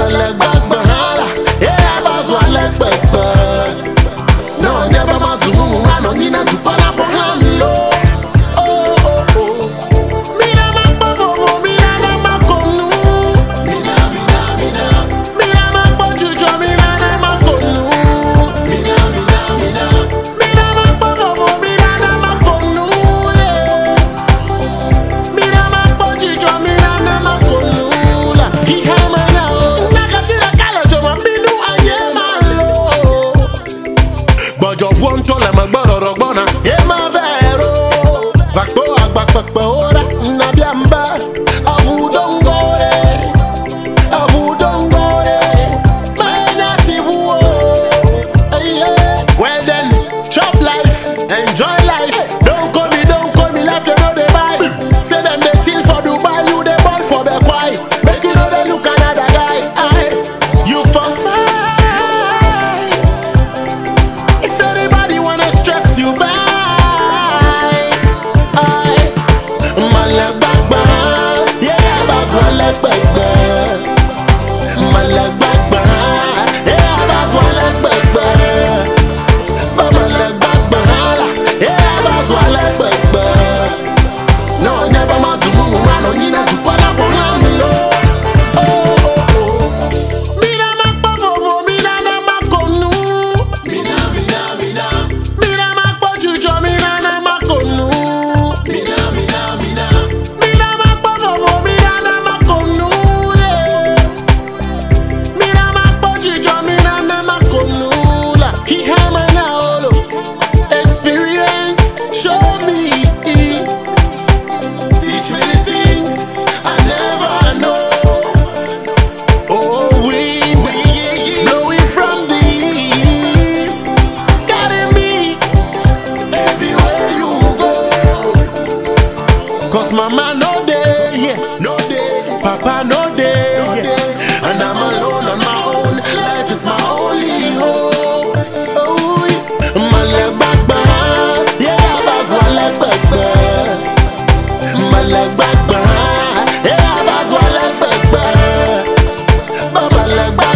Malek Bagbahala, yeah, Bazwalek Bagba. No, never Mazumu, I don't need to call up on low. One to let my brother Bona, yeah, my vero. Vakpo, Agbakpora, Nabiamba, Abu don't go there, Abu don't go there, my native war. Well then, chop life, enjoy life. Don't call me, left the road they buy. Say them they chill for Dubai, you they ball for the pie. Make you know they look another guy. You for smile. You buy, Malek Bagbahala, yeah, Bazwalek Bagba. Malek Bagbahala, yeah, Bazwalek Bagba. Malek Bagbahala, yeah, Bazwalek Bagba. No, never Mazumu, I don't need to call up on low. Cause mama no day, yeah, no day. Papa no day, yeah. And I'm alone on my own. Life is my only hope. Oh, Malek Bagbahala, yeah, Bazwalek Bagba. Malek Bagbahala, yeah, Bazwalek Bagba. Malek Bagbahala.